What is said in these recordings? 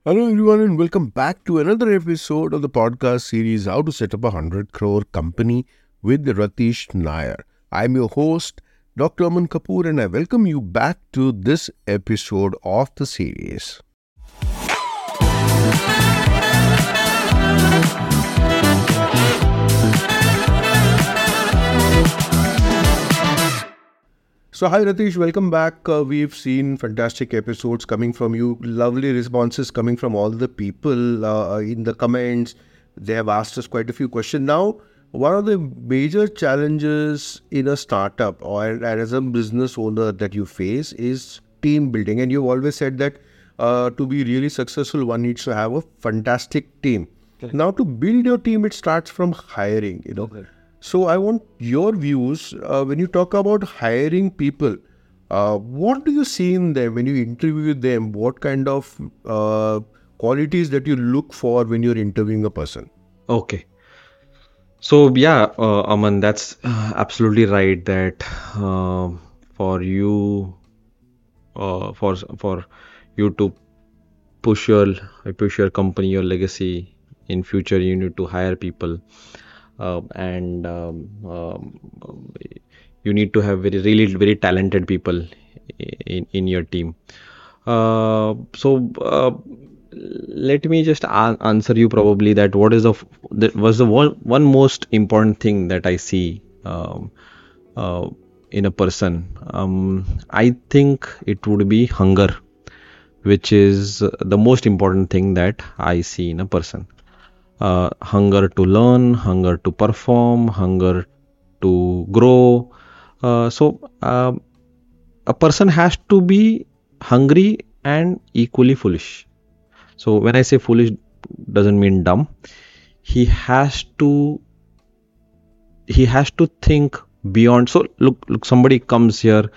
Hello, everyone, and welcome back to another episode of the podcast series How to Set Up a 100 Crore Company with Ratish Nair. I'm your host, Dr. Aman Kapoor, and I welcome you back to this episode of the series. So, hi Ratish, welcome back. We've seen fantastic episodes coming from you, lovely responses coming from all the people in the comments. They have asked us quite a few questions. Now, one of the major challenges in a startup or as a business owner that you face is team building. And you've always said that to be really successful, one needs to have a fantastic team. Okay. Now, to build your team, it starts from hiring. Okay. So I want your views when you talk about hiring people. What do you see in them when you interview them? What kind of qualities that you look for when you're interviewing a person? Okay. So yeah, Aman, that's absolutely right that for you for you to push your company, your legacy in future, you need to hire people, and you need to have very talented people in your team. So let me just answer you probably that what is that was the one most important thing that I see in a person. I think it would be hunger, which is the most important thing that I see in a person. Hunger to learn, hunger to perform, hunger to grow. A person has to be hungry and equally foolish. So when I say foolish, doesn't mean dumb. He has to think beyond. So look, somebody comes here.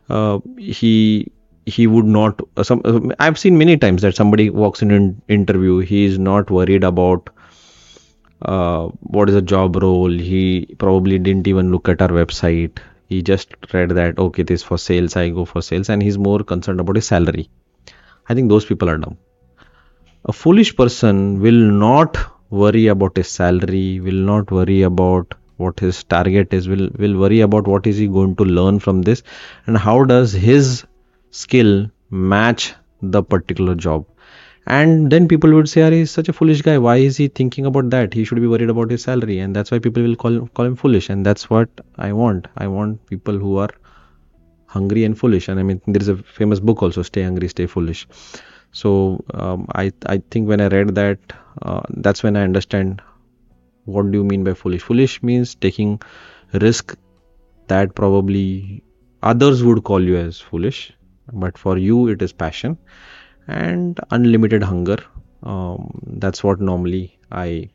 He would not. I've seen many times that somebody walks in an interview. He is not worried about what is a job role. He probably didn't even look at our website. He just read that, okay, this is for sales, I go for sales, and he's more concerned about his salary. I think those people are dumb. A foolish person will not worry about his salary, will not worry about what his target is, will worry about what is he going to learn from this and how does his skill match the particular job. And then people would say, he's such a foolish guy. Why is he thinking about that? He should be worried about his salary. And that's why people will call him foolish. And that's what I want. I want people who are hungry and foolish. And I mean, there is a famous book also, Stay Hungry, Stay Foolish. So I think when I read that, that's when I understand what do you mean by foolish. Foolish means taking risk that probably others would call you as foolish. But for you, it is passion and unlimited hunger. That's what normally I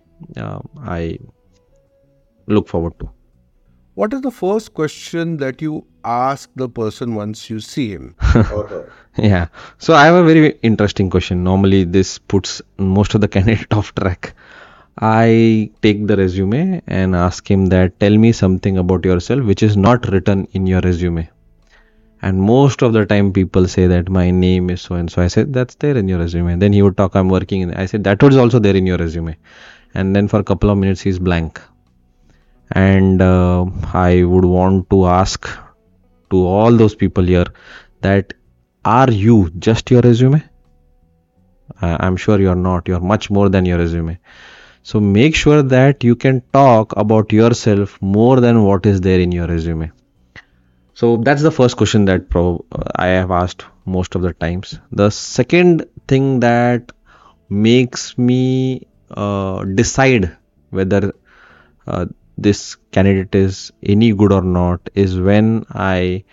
look forward to. What is the first question that you ask the person once you see him? Yeah. So I have a very interesting question. Normally, this puts most of the candidate off track. I take the resume and ask him that tell me something about yourself which is not written in your resume. And most of the time people say that my name is so and so. I said, that's there in your resume. Then he would talk, I'm working in. I said, that was also there in your resume. And then for a couple of minutes, he's blank. And I would want to ask to all those people here that are you just your resume? I'm sure you're not. You're much more than your resume. So make sure that you can talk about yourself more than what is there in your resume. So that's the first question that I have asked most of the times. The second thing that makes me decide whether this candidate is any good or not is when I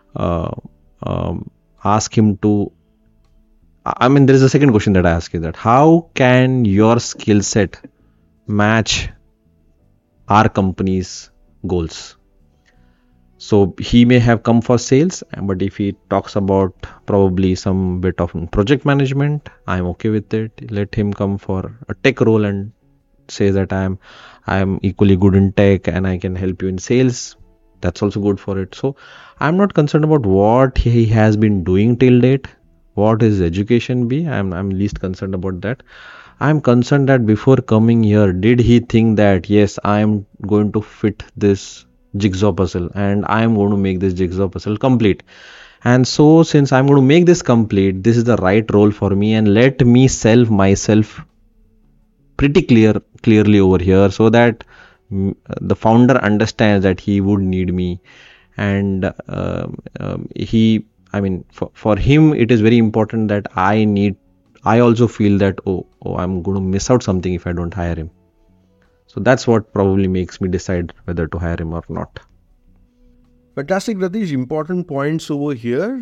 ask him to. I mean, there is a second question that I ask is that how can your skill set match our company's goals? So he may have come for sales, but if he talks about probably some bit of project management, I'm okay with it. Let him come for a tech role and say that I am equally good in tech and I can help you in sales. That's also good for it. So I'm not concerned about what he has been doing till date, what his education be. I'm least concerned about that. I'm concerned that before coming here, did he think that yes, I'm going to fit this jigsaw puzzle and I'm going to make this jigsaw puzzle complete. And so since I'm going to make this complete, this is the right role for me, and let me sell myself pretty clearly over here, so that the founder understands that he would need me. And for him it is very important that I also feel that I'm going to miss out something if I don't hire him. So that's what probably makes me decide whether to hire him or not. Fantastic, Ratish. Important points over here.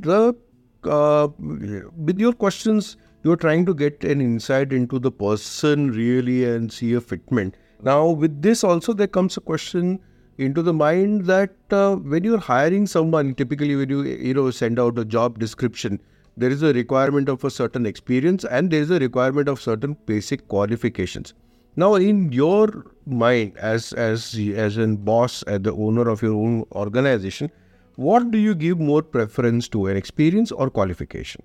With your questions, you're trying to get an insight into the person really and see a fitment. Now, with this also, there comes a question into the mind that when you're hiring someone, typically when you send out a job description, there is a requirement of a certain experience and there is a requirement of certain basic qualifications. Now, in your mind, as a boss, as the owner of your own organization, what do you give more preference to, an experience or qualification?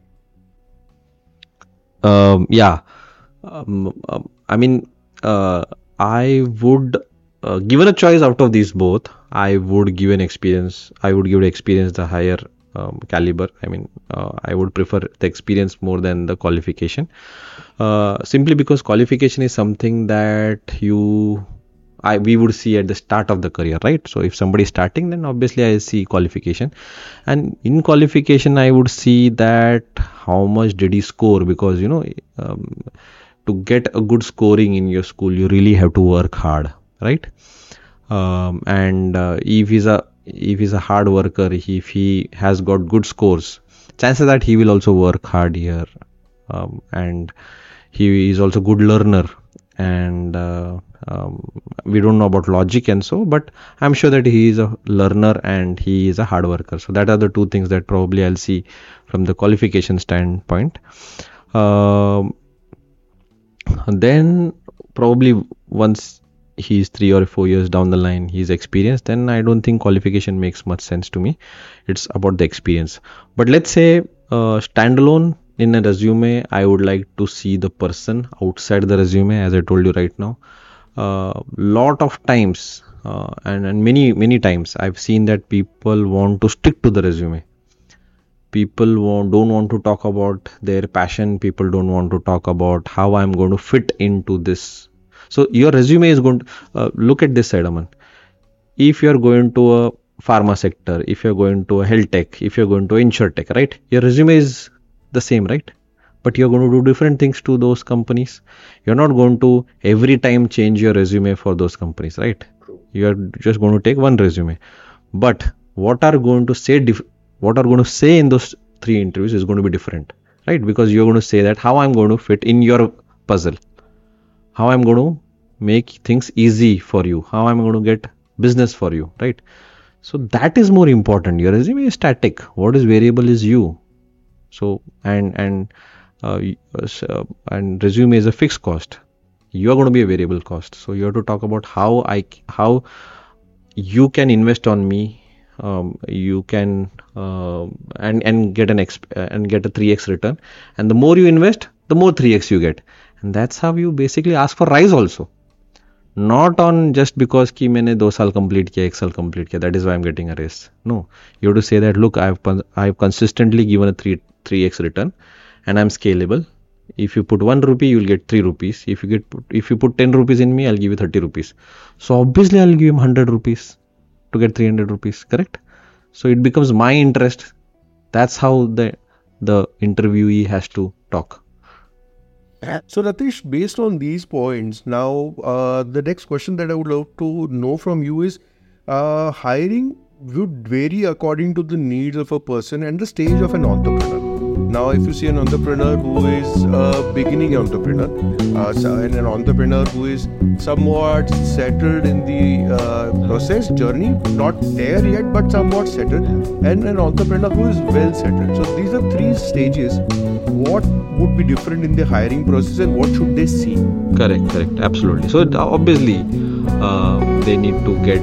I would, given a choice out of these both, I would give an experience. I would give the experience the higher caliber. I would prefer the experience more than the qualification. Simply because qualification is something that we would see at the start of the career, right? So if somebody is starting, then obviously I see qualification, and in qualification I would see that how much did he score, because to get a good scoring in your school you really have to work hard, right? If he's a hard worker, if he has got good scores, chances that he will also work hard here, and he is also good learner, and we don't know about logic and so, but I'm sure that he is a learner and he is a hard worker. So that are the two things that probably I'll see from the qualification standpoint. Then probably once he's 3 or 4 years down the line, he's experienced, then I don't think qualification makes much sense to me. It's about the experience. But let's say standalone in a resume, I would like to see the person outside the resume, as I told you right now. Lot of times and many times I've seen that people want to stick to the resume. People don't want to talk about their passion. People don't want to talk about how I'm going to fit into this. So your resume is going to look at this side, Aman. If you're going to a pharma sector, if you're going to a health tech, if you're going to insurtech, right? Your resume is the same, right? But you're going to do different things to those companies. You're not going to every time change your resume for those companies, right? You're just going to take one resume. But what are going to say in those 3 interviews is going to be different, right? Because you're going to say that how I'm going to fit in your puzzle, how I'm going to make things easy for you, how I'm going to get business for you, right? So that is more important. Your resume is static. What is variable is you. So and resume is a fixed cost. You are going to be a variable cost. So you have to talk about how you can invest on me. You can and get a 3x return, and the more you invest, the more 3x you get, and that's how you basically ask for rise also. Not on just because कि मैंने 2 साल complete किया, 1 साल complete किया, that is why I'm getting a raise. No, you have to say that look, I've consistently given a 3x return, and I'm scalable. If you put 1 rupee, you'll get 3 rupees. If you put 10 rupees in me, I'll give you 30 rupees. So obviously I'll give him 100 rupees to get 300 rupees, correct? So it becomes my interest. That's how the interviewee has to talk. So Ratish, based on these points, now the next question that I would love to know from you is, hiring would vary according to the needs of a person and the stage of an entrepreneur. Now, if you see an entrepreneur who is a beginning entrepreneur, and an entrepreneur who is somewhat settled in the process journey, not there yet, but somewhat settled, and an entrepreneur who is well settled. So these are 3 stages. What would be different in the hiring process, and what should they see? Correct, absolutely. So obviously, they need to get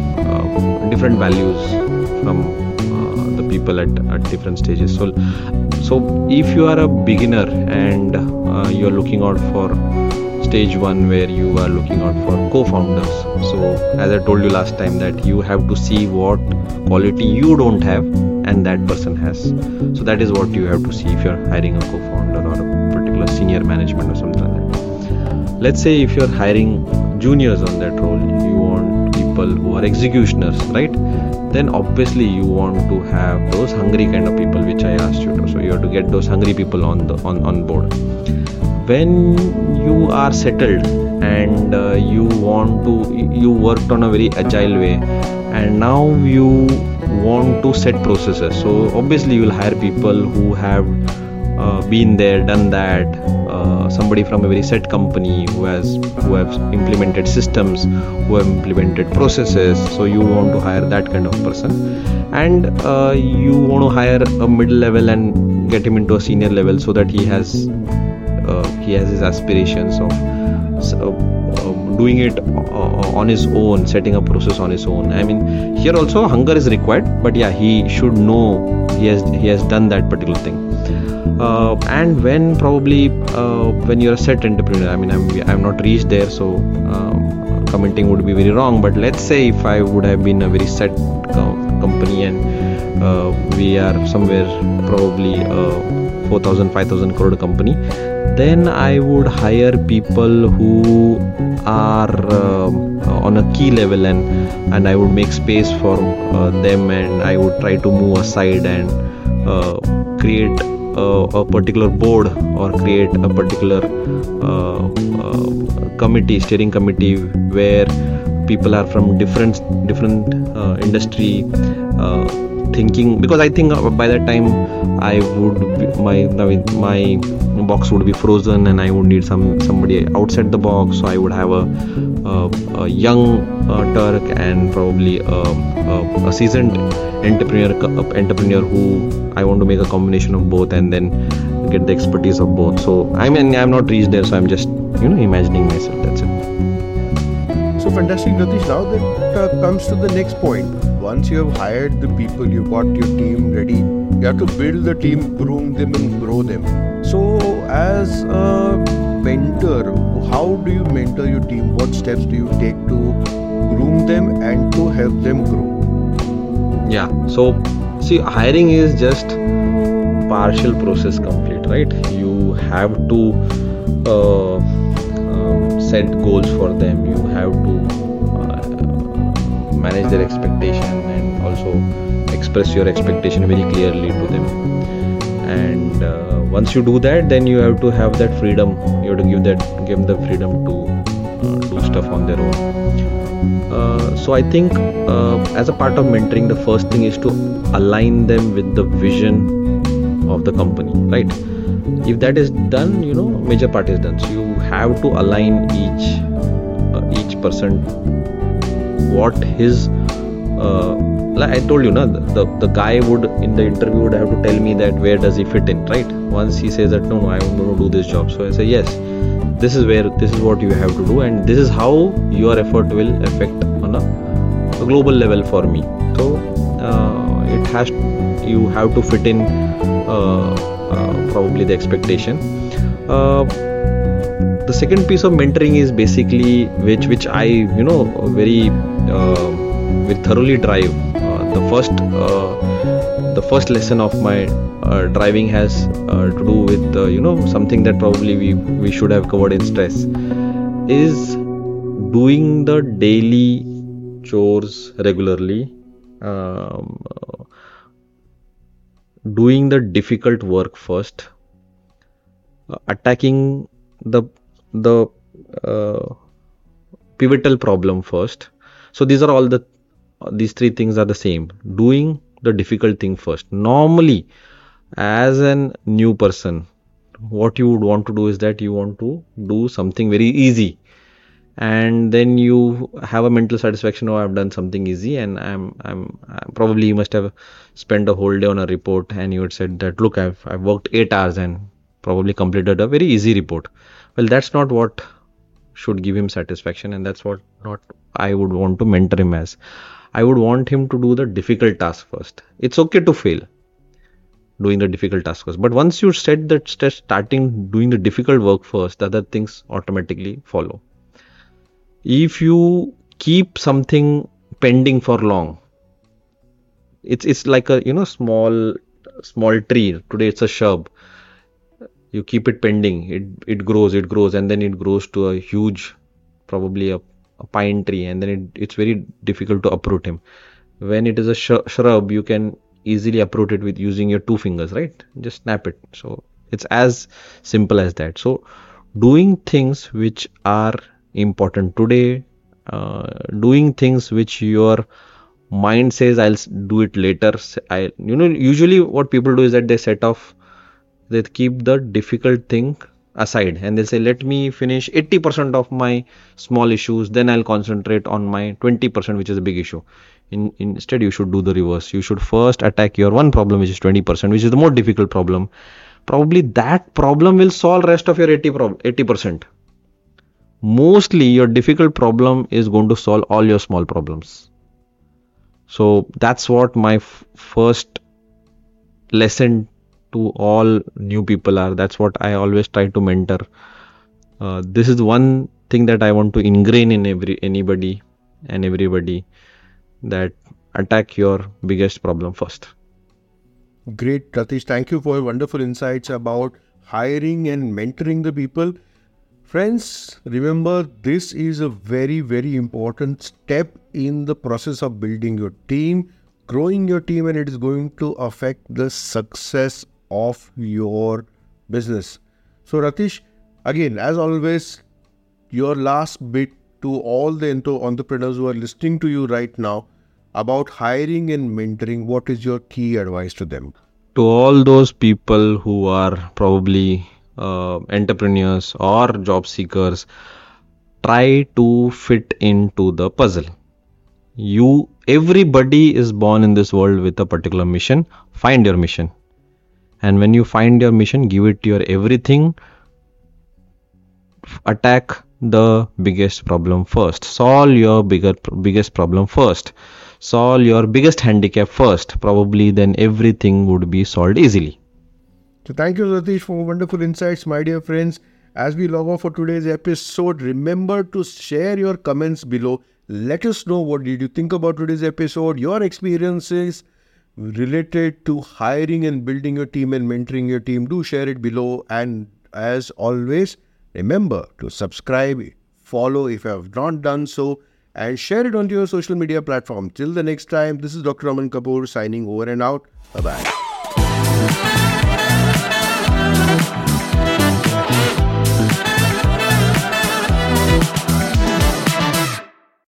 different values from the people at different stages. So So if you are a beginner and you are looking out for stage 1 where you are looking out for co-founders, so as I told you last time that you have to see what quality you don't have and that person has. So that is what you have to see if you are hiring a co-founder or a particular senior management or something like that. Let's say if you are hiring juniors on that role, you want people who are executioners, right? Then obviously you want to have those hungry kind of people which I asked you to. So you have to get those hungry people on board. When you are settled and you worked on a very agile way, and now you want to set processes. So obviously you will hire people who have been there, done that. Somebody from a very set company who have implemented systems, who have implemented processes. So you want to hire that kind of person, and you want to hire a middle level and get him into a senior level so that he has his aspirations of doing it on his own, setting up process on his own. I mean, here also hunger is required, but yeah, he should know he has done that particular thing. And when you're a set entrepreneur, I mean, I'm not reached there, so commenting would be very wrong. But let's say if I would have been a very set company and we are somewhere probably 4,000-5,000 crore company, then I would hire people who are on a key level, and I would make space for them, and I would try to move aside and create a particular board or create a particular steering committee where people are from different industry thinking, because I think by that time my box would be frozen and I would need somebody outside the box. So I would have a young Turk and probably a seasoned entrepreneur who I want to make a combination of both and then get the expertise of both. So I mean, I'm not reached there, so I'm just imagining myself. That's it. So fantastic, Ratish. Now that comes to the next point. Once you have hired the people, you've got your team ready, you have to build the team, groom them and grow them. So as a mentor, how do you mentor your team? What steps do you take to groom them and to help them grow? Yeah, so see, hiring is just partial process complete, right? You have to set goals for them. You have to manage their expectation and also express your expectation very clearly to them. And once you do that, then you have to have that freedom. You have to give them the freedom to do stuff on their own. So I think as a part of mentoring, the first thing is to align them with the vision of the company, right? If that is done, major part is done. So you have to align each person what his like I told you, the guy would in the interview would have to tell me that where does he fit in, right? Once he says that no, I want to do this job, so I say yes, this is what you have to do, and this is how your effort will affect on a global level for me. So you have to fit in probably the expectation. The second piece of mentoring is basically which I very thoroughly drive. The first lesson of my driving has to do with something that probably we should have covered in stress, is doing the daily chores regularly, doing the difficult work first, attacking the pivotal problem first. So these three things are the same. Doing the difficult thing first. Normally, as a new person, what you would want to do is that you want to do something very easy, and then you have a mental satisfaction. Oh, I've done something easy, and I'm probably you must have spent a whole day on a report, and you had said that look, I've worked 8 hours and probably completed a very easy report. Well, that's not what should give him satisfaction, and that's what not I would want to mentor him as. I would want him to do the difficult task first. It's okay to fail. doing the difficult task first. But once you set that starting doing the difficult work first, the other things automatically follow. If you keep something pending for long, it's like a small tree. Today it's a shrub. You keep it pending, it grows, and then it grows to a huge, probably a pine tree, and then it's very difficult to uproot him. When it is a shrub, you can easily uproot it with using your 2 fingers, right? Just snap it. So it's as simple as that. So doing things which are important today, doing things which your mind says I'll do it later. Usually what people do is that they keep the difficult thing aside and they say, let me finish 80% of my small issues, then I'll concentrate on my 20%, which is a big issue. Instead, you should do the reverse. You should first attack your one problem, which is 20%, which is the more difficult problem. Probably that problem will solve rest of your 80%. Mostly your difficult problem is going to solve all your small problems. So that's what my first lesson to all new people are. That's what I always try to mentor. This is one thing that I want to ingrain in anybody and everybody, that attack your biggest problem first. Great, Ratish. Thank you for your wonderful insights about hiring and mentoring the people. Friends, remember, this is a very, very important step in the process of building your team, growing your team, and it is going to affect the success of your business. So Ratish, again, as always, your last bit to all the entrepreneurs who are listening to you right now about hiring and mentoring, what is your key advice to them? To all those people who are probably entrepreneurs or job seekers, try to fit into the puzzle. Everybody is born in this world with a particular mission. Find your mission. And when you find your mission, give it your everything. Attack the biggest problem first. Solve your biggest problem first. Solve your biggest handicap first. Probably then everything would be solved easily. So thank you, Ratish, for wonderful insights, my dear friends. As we log off for today's episode, remember to share your comments below. Let us know what did you think about today's episode, your experiences related to hiring and building your team and mentoring your team. Do share it below. And as always, remember to subscribe, follow if you have not done so, and share it onto your social media platform. Till the next time, this is Dr. Aman Kapoor signing over and out. Bye-bye.